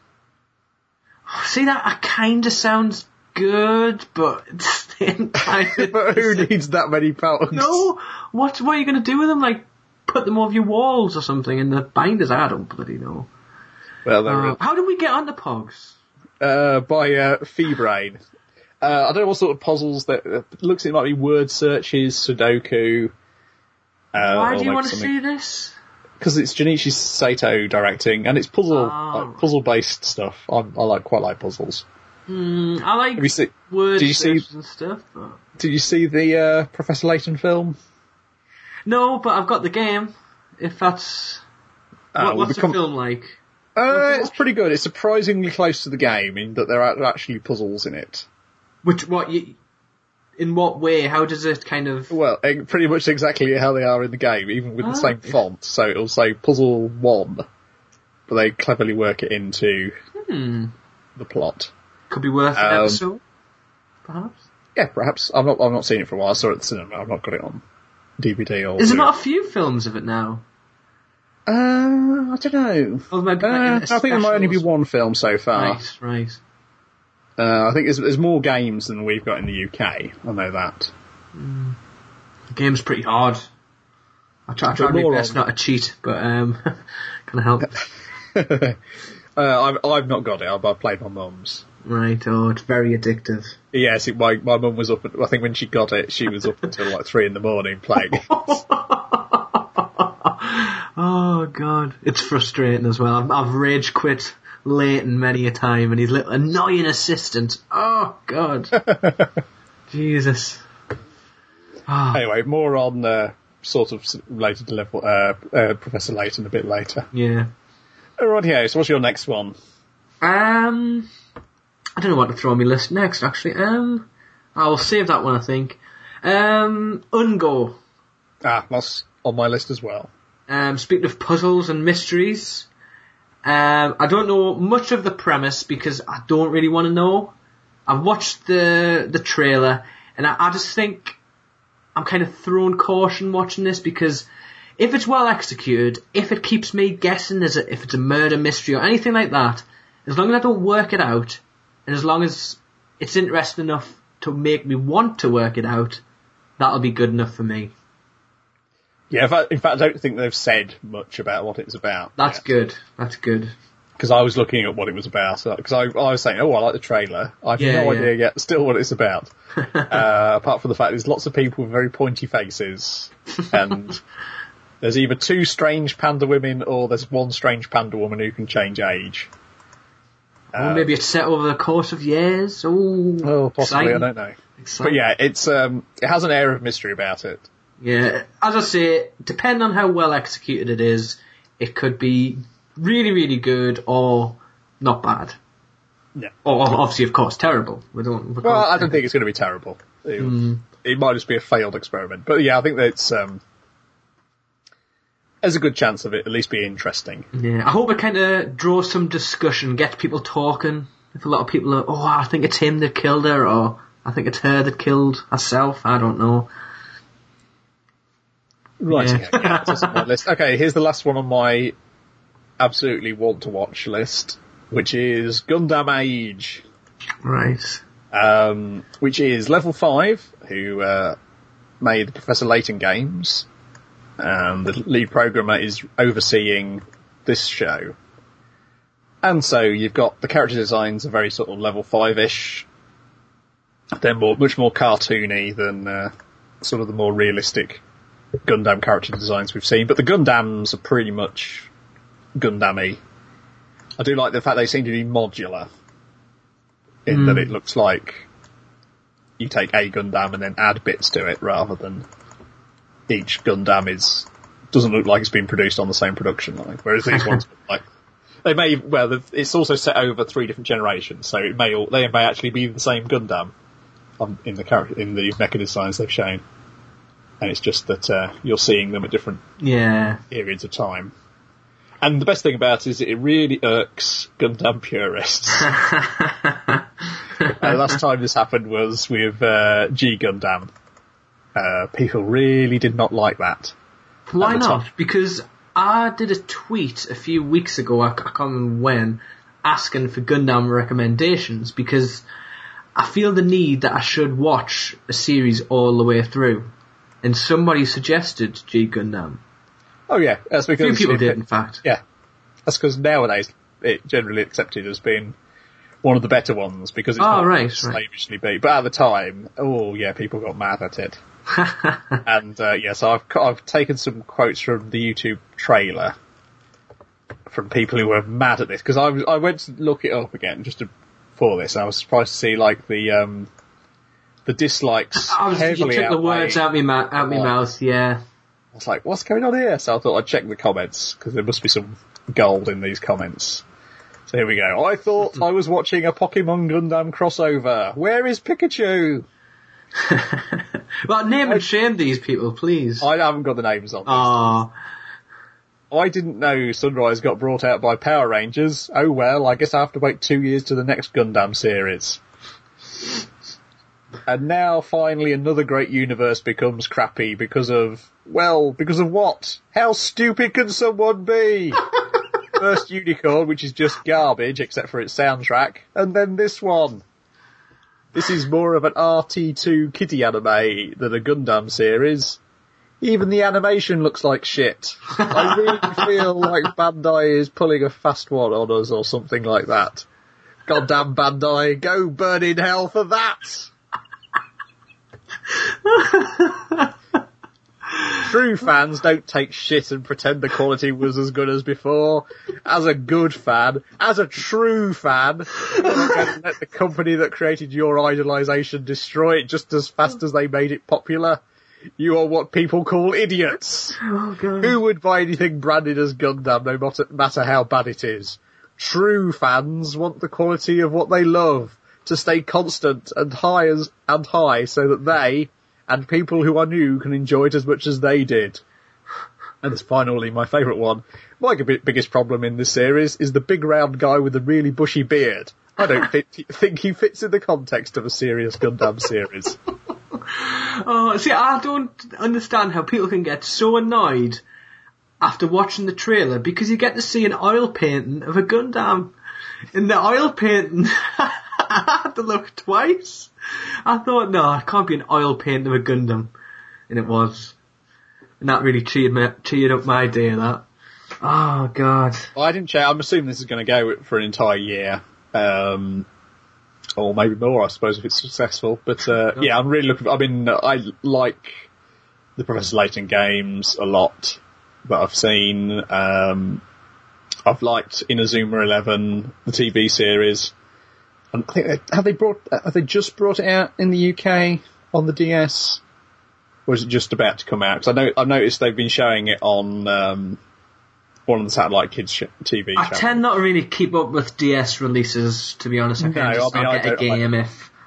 See, that kind of sounds good, but it's kind of... But who needs that many Pogs? No, what, what are you going to do with them? Like, put them over your walls or something in the binders? I don't bloody know. Well, Uh, how did we get on the Pogs? uh, by uh, Feebrain. Uh, I don't know what sort of puzzles that uh, looks like it might be word searches, Sudoku. Uh, Why or do you like want to something. see this? Because it's Junichi Sato directing, and it's puzzle Oh, like, right. puzzle based stuff. I, I like quite like puzzles. Mm, I like Have you see, word did you see- searches and stuff. But... Did you see the uh, Professor Layton film? No, but I've got the game. If that's... Uh, what, well, what's the com- the film like? Uh, it's pretty good. It's surprisingly close to the game in that there are actually puzzles in it. Which, what, you... In what way? How does it kind of... Well, eh, pretty much exactly how they are in the game, even with Oh, the same okay. font. So it'll say puzzle one, but they cleverly work it into Hmm. the plot. Could be worth an Um, episode, perhaps? Yeah, perhaps. I've not, I've not seen it for a while. I saw it at the cinema. I've not got it on D V D or... Is there not a few films of it now? Uh, I don't know. Or maybe Uh, like a- a I think there might only be special one film so or far. something? Right, right. Uh, I think there's, there's more games than we've got in the U K. I know that. The game's pretty hard. I try, I try But my more best on- not to cheat, but um, can I help? uh, I've, I've not got it. I've, I've played my mum's. Right, oh, it's very addictive. Yes, it, my my mum was up. At, I think when she got it, she was up until like three in the morning playing. Oh god, it's frustrating as well. I've, I've rage quit Leighton many a time, and his little annoying assistant. Oh god, Jesus. Oh, Anyway, more on uh, sort of related to level uh, uh, Professor Layton a bit later. yeah. Rightio, so what's your next one? Um, I don't know what to throw on my list next. Actually, um, I will save that one. I think. Um, Ungo. Ah, that's on my list as well. Um, speaking of puzzles and mysteries, um, I don't know much of the premise because I don't really want to know. I've watched the the trailer, and I, I just think I'm kind of throwing caution watching this because if it's well executed, if it keeps me guessing, as a, if it's a murder mystery or anything like that, as long as I don't work it out, and as long as it's interesting enough to make me want to work it out, that'll be good enough for me. Yeah, in fact, in fact I don't think they've said much about what it's about. That's good. That's good. Because I was looking at what it was about. Because I, I was saying, oh, I like the trailer. I have Yeah, no yeah. idea yet still what it's about. uh, apart from the fact there's lots of people with very pointy faces. And there's either two strange panda women or there's one strange panda woman who can change age. Or Uh, maybe it's set over the course of years. Ooh, Oh, possibly, exciting. I don't know. Exciting. But yeah, it's um, it has an air of mystery about it. Yeah, as I say, depending on how well executed it is, it could be really, really good or not bad. Yeah. Or obviously, of course, terrible. We don't. Well, I don't think it's going to be terrible. It, Mm. it might just be a failed experiment. But yeah, I think that it's um, there's a good chance of it at least being interesting. Yeah, I hope it kind of draws some discussion, gets people talking. If a lot of people are, oh, I think it's him that killed her, or I think it's her that killed herself, I don't know. Right, Yeah. okay, yeah, that's on my list. Okay, here's the last one on my absolutely want to watch list, which is Gundam Age. Right. Um, which is Level five, who uh, made the Professor Layton games. Um, the lead programmer is overseeing this show. And so you've got the character designs are very sort of Level five-ish. They're more, much more cartoony than uh, sort of the more realistic Gundam character designs we've seen. But the Gundams are pretty much Gundam-y. I do like the fact they seem to be modular. In mm. that it looks like you take a Gundam and then add bits to it, rather than each Gundam is doesn't look like it's been produced on the same production line. Whereas these ones, like they may, well, it's also set over three different generations, so it may all, they may actually be the same Gundam on, in the character in the mecha designs they've shown, and it's just that uh, you're seeing them at different yeah. periods of time. And the best thing about it is it really irks Gundam purists. uh, last time this happened was with uh, G Gundam. Uh, people really did not like that. Why not? Because I did a tweet a few weeks ago, I, I can't remember when, asking for Gundam recommendations, because I feel the need that I should watch a series all the way through. And somebody suggested G Gundam. Oh yeah, that's because... A few people it, did, in fact. Yeah. That's because nowadays it's generally accepted as being one of the better ones, because it's oh, not right, slavishly right. beat. But at the time, oh yeah, people got mad at it. and uh, yeah, so I've I've taken some quotes from the YouTube trailer from people who were mad at this, because I was, I went to look it up again just to, for this, and I was surprised to see like the um the dislikes I was, heavily you took the words out my ma- out my mouth, yeah. I was like, what's going on here? So I thought I'd check the comments, because there must be some gold in these comments. So here we go. I thought I was watching a Pokemon Gundam crossover. Where is Pikachu? Well, name and shame these people, please. I haven't got the names on this. Aww. I didn't know Sunrise got brought out by Power Rangers. Oh well, I guess I have to wait two years to the next Gundam series. And now, finally, another great universe becomes crappy because of, well, because of what? How stupid can someone be? First Unicorn, which is just garbage, except for its soundtrack, and then this one. This is more of an R T two kiddie anime than a Gundam series. Even the animation looks like shit. I really feel like Bandai is pulling a fast one on us or something like that. Goddamn Bandai, go burn in hell for that! True fans don't take shit and pretend the quality was as good as before. As a good fan, as a true fan, you're not going to let the company that created your idolisation destroy it just as fast as they made it popular. You are what people call idiots. Oh, God. Who would buy anything branded as Gundam, no matter, matter how bad it is? True fans want the quality of what they love to stay constant and high as, and high so that they, and people who are new, can enjoy it as much as they did. And finally, my favourite one. My biggest problem in this series is the big round guy with the really bushy beard. I don't think, think he fits in the context of a serious Gundam series. Oh, see, I don't understand how people can get so annoyed after watching the trailer, because you get to see an oil painting of a Gundam. In the oil painting, I had to look twice. I thought, no, it can't be an oil painting of a Gundam. And it was. And that really cheered, me, cheered up my day, that. Oh, God. Well, I didn't check. I'm assuming this is going to go for an entire year. Um, or maybe more, I suppose, if it's successful. But, uh, yeah, I'm really looking, I mean, I like the Professor Layton games a lot that I've seen. Um, I've liked Inazuma eleven, the T V series. And I think they, have they brought, have they just brought it out in the U K on the D S? Or is it just about to come out? Because I know, I've noticed they've been showing it on, um, one of the Satellite Kids sh- T V I channels. tend not to really keep up with D S releases, to be honest. I No, kind of just, I mean, I'll I get a don't- game I- if,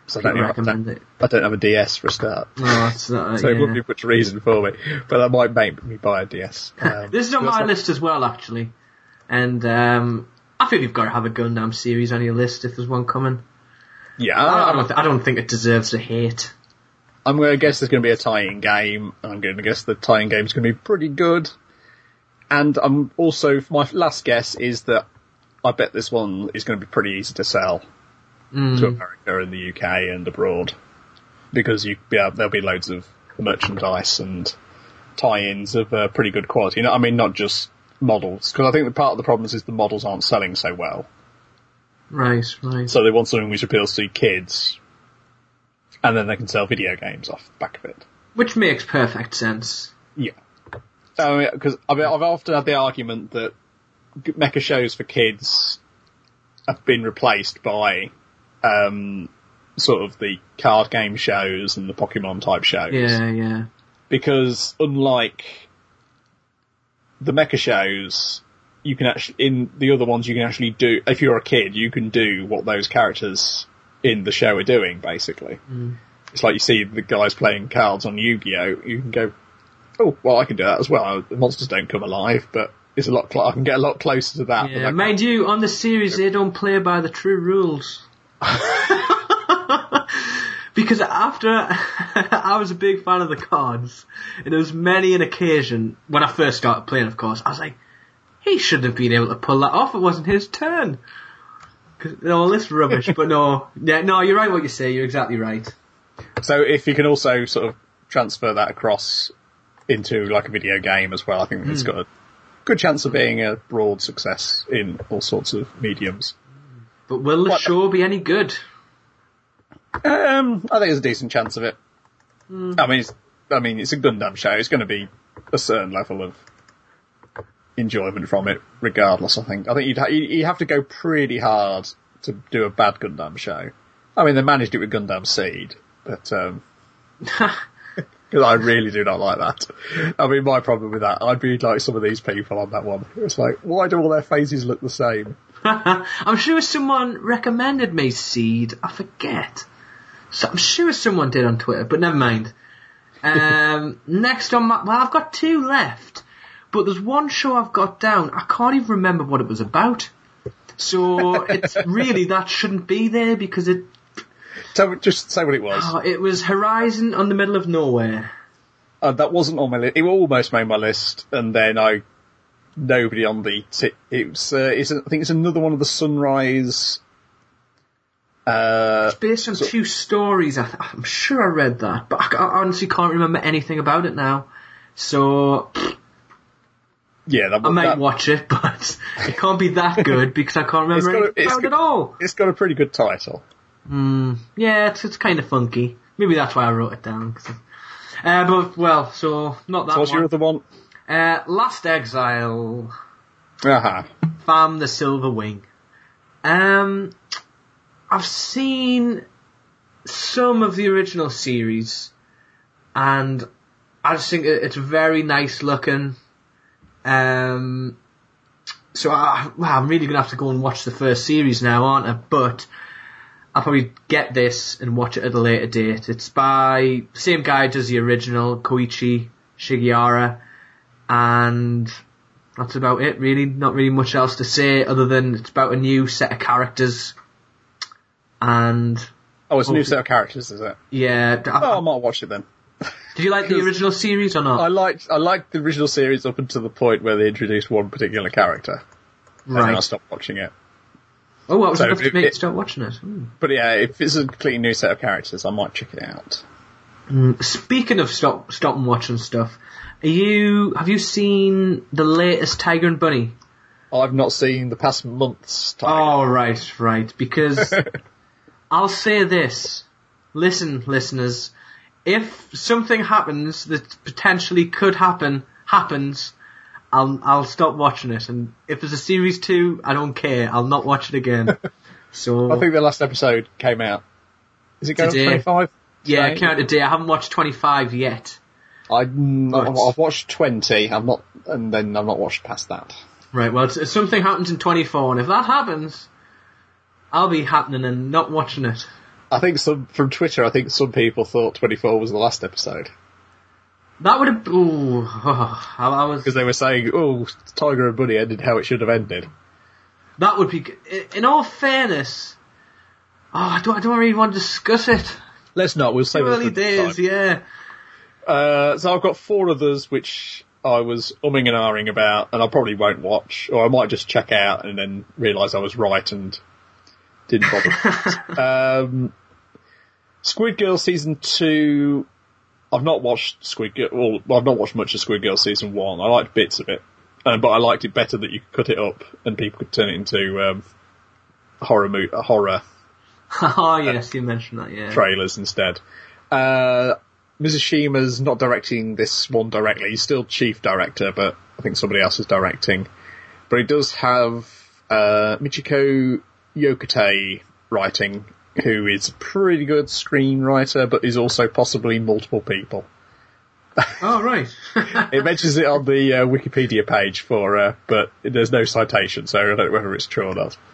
So I don't, even, I, don't, it. I don't have a D S for a start. Oh, that's not, so yeah. it wouldn't be much reason for me. But that might make me buy a D S. Um, this is on my not... list as well, actually. And um, I think you've got to have a Gundam series on your list if there's one coming. Yeah. I, I, don't, th- I don't think it deserves a hate. I'm going to guess there's going to be a tie-in game. I'm going to guess the tie-in game is going to be pretty good. And I'm also, my last guess is that I bet this one is going to be pretty easy to sell mm. to America and the U K and abroad. Because you, yeah, there'll be loads of merchandise and tie-ins of uh, pretty good quality. I mean, not just models. Because I think the part of the problem is the models aren't selling so well. Right, right. So they want something which appeals to kids. And then they can sell video games off the back of it. Which makes perfect sense. Yeah. Because I mean, I've often had the argument that mecha shows for kids have been replaced by um, sort of the card game shows and the Pokemon type shows. Yeah, yeah. Because unlike the mecha shows, you can actually, in the other ones, you can actually do, if you're a kid, you can do what those characters in the show are doing, basically. Mm. It's like you see the guys playing cards on Yu-Gi-Oh! You can go, oh, well, I can do that as well. The monsters don't come alive, but it's a lot. Cl- I can get a lot closer to that. Yeah, that mind you, on the series, they don't play by the true rules. Because after I was a big fan of the cards, and there was many an occasion when I first started playing, of course, I was like, he shouldn't have been able to pull that off. It wasn't his turn. All this rubbish, but no, yeah, no, you're right. What you say, you're exactly right. So if you can also sort of transfer that across into like a video game as well, I think mm. it's got a good chance of being a broad success in all sorts of mediums. But will the what, show be any good? Um, I think there's a decent chance of it. Mm. I mean, it's, I mean, it's a Gundam show. It's going to be a certain level of enjoyment from it, regardless. I think. I think you'd ha- you have to go pretty hard to do a bad Gundam show. I mean, they managed it with Gundam Seed, but um, because I really do not like that. I mean, my problem with that, I'd be like some of these people on that one. It's like, why do all their faces look the same? I'm sure someone recommended me Seed. I forget. So I'm sure someone did on Twitter, but never mind. Um, next on my, well, I've got two left. But there's one show I've got down, I can't even remember what it was about. So, it's really, that shouldn't be there because it... Tell me, just say what it was. Oh, it was Horizon on the Middle of Nowhere. Uh, that wasn't on my list. It almost made my list, and then I... Nobody on the... T- it was, uh, it's, I think it's another one of the Sunrise... Uh, it's based on so, two stories, I th- I'm sure I read that, but I, I honestly can't remember anything about it now. So... Yeah, that, I might that, watch it, but it can't be that good because I can't remember anything a, about got, it at all. It's got a pretty good title. Mm, yeah, it's, it's kind of funky. Maybe that's why I wrote it down. Uh, but, well, so, not that so what's one. your other one? Uh, Last Exile. Uh-huh. Fam the Silver Wing. Um, I've seen some of the original series, and I just think it's very nice looking. Um, so I, well, I'm really going to have to go and watch the first series now, aren't I? But I'll probably get this and watch it at a later date. It's by the same guy who does the original, Koichi Shigeara, and that's about it, really. Not really much else to say other than it's about a new set of characters. And oh, it's a new set of characters, is it? Yeah. I, oh, I might watch it then. Did you like the original series or not? I liked I liked the original series up until the point where they introduced one particular character. Right. And then I stopped watching it. Oh, what was so enough to it, make you it, start watching it? Mm. But yeah, if it's a completely new set of characters, I might check it out. Mm. Speaking of stop stop and watching stuff, are you have you seen the latest Tiger and Bunny? I've not seen the past month's Tiger. Oh, right, right. Because I'll say this. Listen, listeners. If something happens that potentially could happen, happens, I'll I'll stop watching it. And if there's a series two, I don't care. I'll not watch it again. So I think the last episode came out. Is it going to twenty-five? Yeah, it came out today. I haven't watched twenty-five yet. I I've watched twenty. I'm not, and then I've not watched past that. Right. Well, if something happens in twenty-four, and if that happens, I'll be happening and not watching it. I think some from Twitter. I think some people thought twenty-four was the last episode. That would have. Ooh, oh, I was because they were saying, "Oh, Tiger and Bunny ended how it should have ended." That would be. In all fairness, oh, I don't. I don't really want to discuss it. Let's not. We'll save it early for days. time. Yeah. Uh, so I've got four others which I was umming and ahhing about, and I probably won't watch, or I might just check out and then realise I was right and didn't bother. um, Squid Girl season two. I've not watched Squid Girl. Well, I've not watched much of Squid Girl season one. I liked bits of it, um, but I liked it better that you could cut it up and people could turn it into um, horror mo- horror. Oh yes, you mentioned that. Yeah. Trailers instead. Uh, Mizushima not directing this one directly. He's still chief director, but I think somebody else is directing. But he does have uh, Michiko Yokotei writing, who is a pretty good screenwriter, but is also possibly multiple people. Oh, right. It mentions it on the uh, Wikipedia page for, uh, but there's no citation, so I don't know whether it's true or not.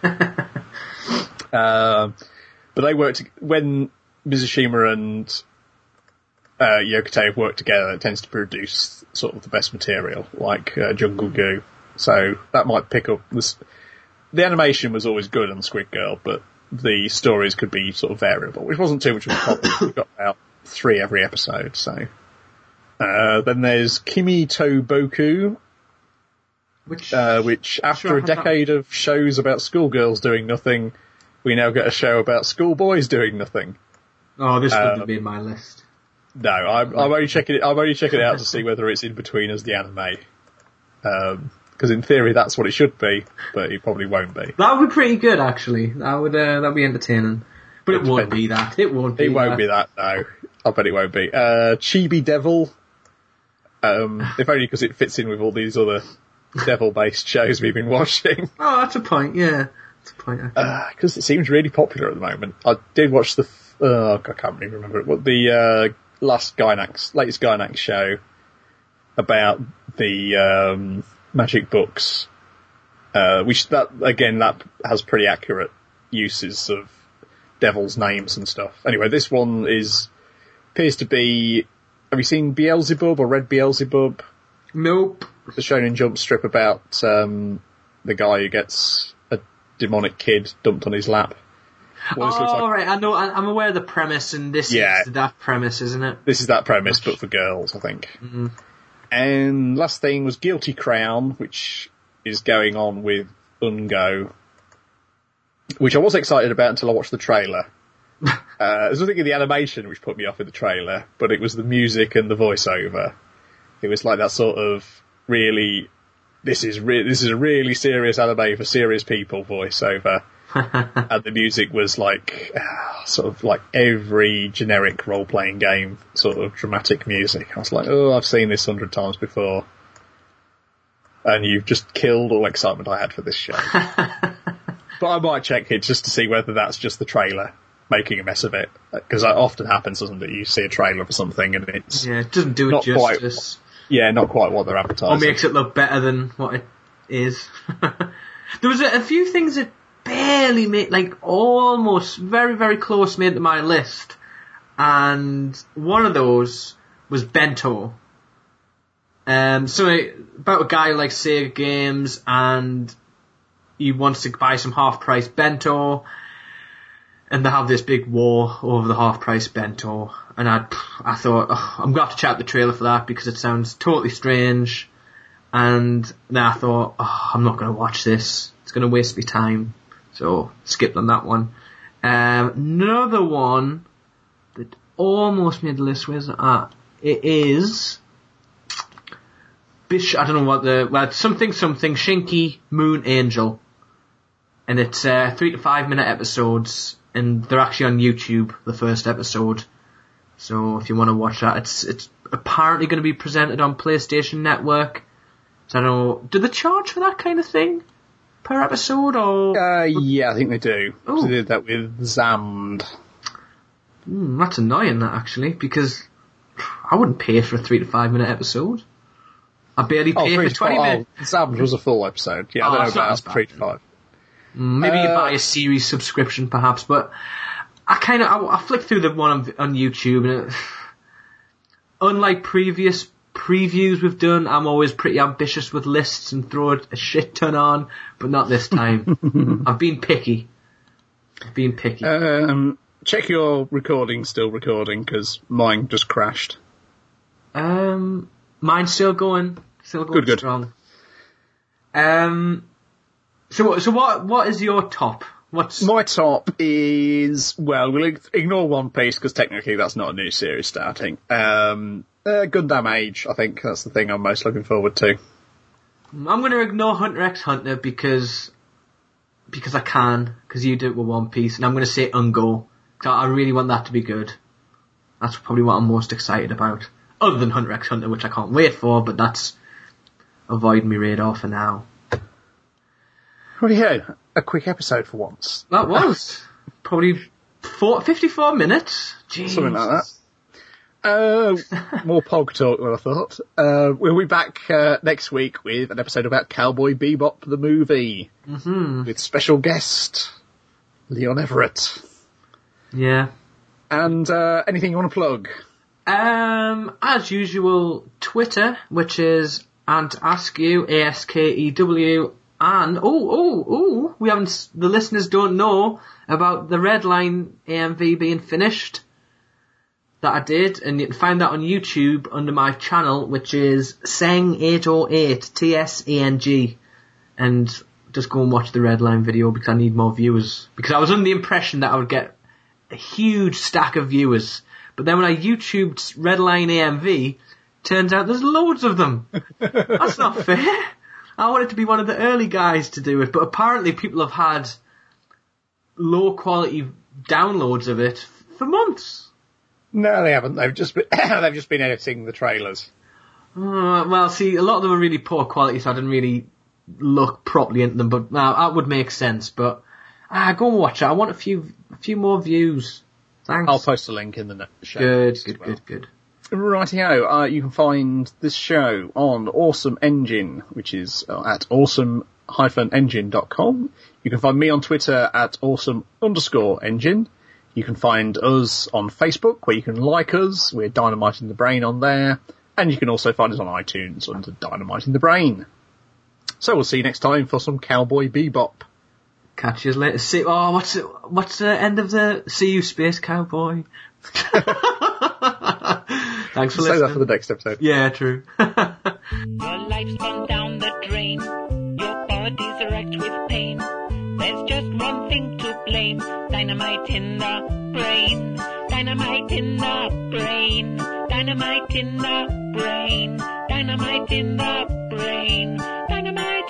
um, but they worked, when Mizushima and uh, Yokotei have worked together, it tends to produce sort of the best material, like uh, Jungle Goo. So that might pick up this. The animation was always good on Squid Girl, but the stories could be sort of variable, which wasn't too much of a problem. We've got about three every episode, so. Uh, then there's Kimi to Boku, which, uh, which after sure a decade that. of shows about schoolgirls doing nothing, we now get a show about schoolboys doing nothing. Oh, this um, wouldn't be in my list. No, I'm, I'm only checking it. I'm only checking it out to see whether it's in between as the anime. Um, because in theory that's what it should be, but it probably won't be. That would be pretty good, actually. That would uh, that'd be entertaining. But it, it won't be that. It won't be. It won't that. be that. No, I bet it won't be. Uh, Chibi Devil. Um, if only because it fits in with all these other devil-based shows we've been watching. Oh, that's a point. Yeah, that's a point. Because uh, it seems really popular at the moment. I did watch the. Uh, I can't really remember it. What the uh, last Gainax, latest Gainax show about the. Um, Magic books, uh, which that again that has pretty accurate uses of devils' names and stuff. Anyway, this one is appears to be. Have you seen Beelzebub or read Beelzebub? Nope. The Shonen Jump strip about um, the guy who gets a demonic kid dumped on his lap. What oh, like. right. I know. I'm aware of the premise, and this yeah. is that premise, isn't it? This is that premise, but for girls, I think. Mm-hmm. And last thing was Guilty Crown, which is going on with Ungo, which I was excited about until I watched the trailer. uh, there's nothing in the animation which put me off in the trailer, but it was the music and the voiceover. It was like that sort of really, this is re- this is a really serious anime for serious people voiceover. And the music was like, uh, sort of like every generic role-playing game sort of dramatic music. I was like, oh, I've seen this a hundred times before. And you've just killed all excitement I had for this show. But I might check it just to see whether that's just the trailer making a mess of it. Because that often happens, doesn't it? You see a trailer for something and it's... Yeah, it doesn't do it not justice. Quite, yeah, not quite what they're advertising. Or makes it look better than what it is. There was a, a few things that barely made, like almost very, very close made to my list. And one of those was Bento. Um, so it, about a guy who likes Sega games and he wants to buy some half-price Bento. And they have this big war over the half-price Bento. And I, I thought, oh, I'm going to have to check out the trailer for that because it sounds totally strange. And then I thought, oh, I'm not going to watch this. It's going to waste me time. So, skipped on that one. Um, another one that almost made the list was, ah, it is, Bish, I don't know what the, well, it's something, something, Shinky Moon Angel. And it's, uh, three to five minute episodes, and they're actually on YouTube, the first episode. So, if you want to watch that, it's, it's apparently going to be presented on PlayStation Network. So, I don't know, do they charge for that kind of thing? Per episode, or? Uh, yeah, I think they do. They did that with Zammed. Mm, that's annoying, that, actually, because I wouldn't pay for a three to five minute episode. I barely pay oh, for twenty oh, minutes. Zammed was a full episode. Yeah, oh, I don't know about three to five. Maybe uh, you buy a series subscription, perhaps, but I kind of I, I flicked through the one on, on YouTube, and it, unlike previous previews we've done, I'm always pretty ambitious with lists and throw a shit ton on, but not this time. I've been picky. I've been picky. Um, check your recording still recording, because mine just crashed. Um, mine's still going, still going good, good. strong. Um, so so what what is your top? What's my top is, well, we'll ignore One Piece because technically that's not a new series starting. Um, uh, Gundam Age, I think that's the thing I'm most looking forward to. I'm going to ignore Hunter x Hunter because because I can, because you do it with One Piece, and I'm going to say Ungo. I really want that to be good. That's probably what I'm most excited about. Other than Hunter x Hunter, which I can't wait for, but that's avoid me radar for now. Righty-ho, a quick episode for once. That was probably four, fifty-four minutes. Jeez. Something like that. Uh, more Pog talk than I thought. Uh, we'll be back uh, next week with an episode about Cowboy Bebop, the movie, mm-hmm. with special guest Leon Everett. Yeah. And uh, anything you want to plug? Um, as usual, Twitter, which is and ask you A S K E W. And, oh, oh, oh, we haven't, the listeners don't know about the Red Line A M V being finished that I did, and you can find that on YouTube under my channel, which is Seng eight oh eight, T S E N G, and just go and watch the Red Line video because I need more viewers, because I was under the impression that I would get a huge stack of viewers, but then when I YouTubed Red Line A M V, turns out there's loads of them. That's not fair. I wanted to be one of the early guys to do it, but apparently people have had low quality downloads of it for months. No, they haven't. They've just been, they've just been editing the trailers. Uh, well, see, a lot of them are really poor quality, so I didn't really look properly into them. But now uh, that would make sense. But ah, go and watch it. I want a few, a few more views. Thanks. I'll post a link in the show. Good, good, well. good, good. Rightio, uh, you can find this show on Awesome Engine, which is uh, at awesome dash engine dot com. You can find me on Twitter at awesome underscore engine. You can find us on Facebook, where you can like us. We're Dynamiting the Brain on there. And you can also find us on iTunes under Dynamiting the Brain. So we'll see you next time for some Cowboy Bebop. Catch you later. See, oh, what's it, what's the end of the See You Space Cowboy? Thanks for Say listening. that for the next episode. Yeah, true. Your life's gone down the drain. Your body's wrecked with pain. There's just one thing to blame. Dynamite in the brain. Dynamite in the brain. Dynamite in the brain. Dynamite in the brain. Dynamite.